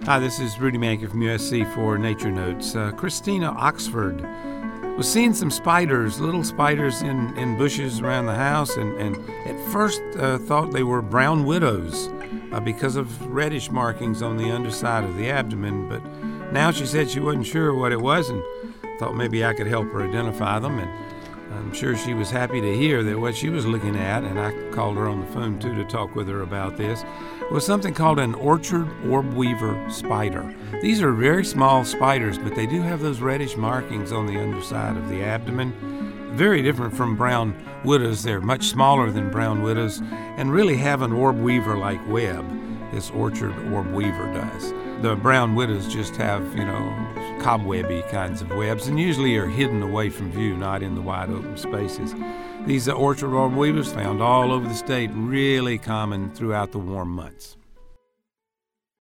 Hi, this is Rudy Mankin from USC for Nature Notes. Christina Oxford was seeing some spiders, little spiders in bushes around the house, and at first thought they were brown widows because of reddish markings on the underside of the abdomen. But now she said she wasn't sure what it was and thought maybe I could help her identify them. And I'm sure she was happy to hear that what she was looking at, and I called her on the phone too to talk with her about this, was something called an orchard orb weaver spider. These are very small spiders, but they do have those reddish markings on the underside of the abdomen. Very different from brown widows. They're much smaller than brown widows and really have an orb weaver-like web. This orchard orb weaver does. The brown widows just have, cobwebby kinds of webs and usually are hidden away from view, not in the wide open spaces. These orchard orb weavers found all over the state, really common throughout the warm months.